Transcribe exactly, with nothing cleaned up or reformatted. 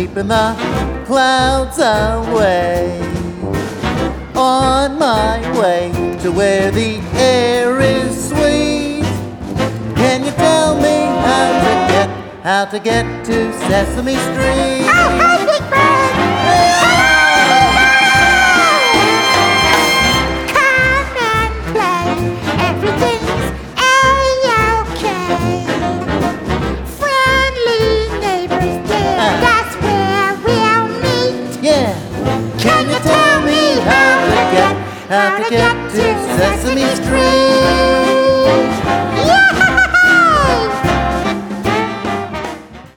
sweeping the clouds away. On my way to where the air is sweet. Can you tell me how to get, how to get to Sesame Street? Oh, hi, Big Bird!